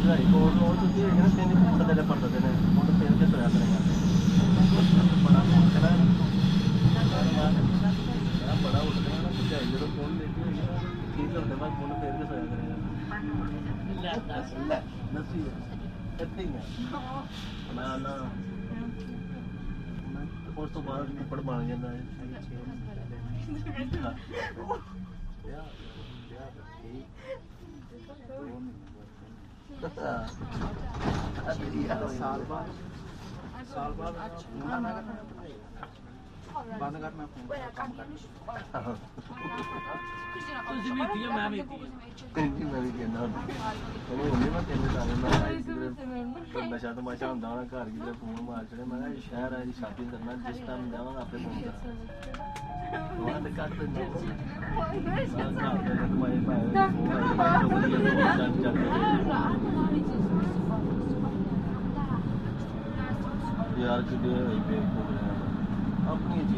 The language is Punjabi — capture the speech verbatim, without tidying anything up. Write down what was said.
ਚੜਾਈ ਕੋਲ ਉਹ ਤੁਸੀਂ ਇਹ ਨਾ ਤਿੰਨ ਫੁੱਟ ਦੇ ਪਰਦੇ ਨੇ ਹੁਣ ਫੇਰ ਕੇ ਸੋਇਆ ਕਰੇਗਾ ਬੜਾ ਮੁਸ਼ਕਲ ਹੈ ਬੜਾ ਉੱਠਦਾ ਨਾ ਚੜਾਈ ਜਦੋਂ ਫੋਨ ਲੈਤੀ ਹੋਈ ਨਾ ਠੀਕ ਕਰਦੇ ਬਾਅਦ ਫੋਨ ਫੇਰ ਕੇ ਸੋਇਆ ਕਰੇਗਾ ਨਸੀ ਇੱਥੇ ਹੀ ਹੈ ਮੈਂ ਨਾ ਉਸ ਤੋਂ ਬਾਅਦ ਪੜ ਬਣ ਜਾਂਦਾ ਹੈ साल बाद साल बाद बंद करना काम करना ਤੁਸੀਂ ਵੀ ਕੀ ਮੈਂ ਵੀ ਕੀ ਮੈਂ ਵੀ ਕਹਿੰਦਾ ਉਹ ਹੁੰਦੇ ਮੈਂ ਤੈਨੂੰ ਤਾਂ ਮੈਂ ਨਸ਼ਾ ਤਾਂ ਮਾਸ਼ਾ ਹੁੰਦਾ ਨਾ ਘਰ ਕਿਤੇ ਫੋਨ ਮਾਰ ਚੜੇ ਮੈਂ ਕਿਹਾ ਸ਼ਹਿਰ ਆ ਜੀ ਸ਼ਾਪਿੰਗ ਕਰਨਾ ਜਿਸ ਟਾਈਮ ਜਾਵਾਂਗਾ ਆਪੇ ਫੋਨ ਕਰਾਂ ਉਹ ਤੇ ਕੱਟ ਦਿੰਦਾ ਯਾਰ ਕਿਤੇ ਹੋਈ ਬੇਵਕੂਫ ਆਪਣੀ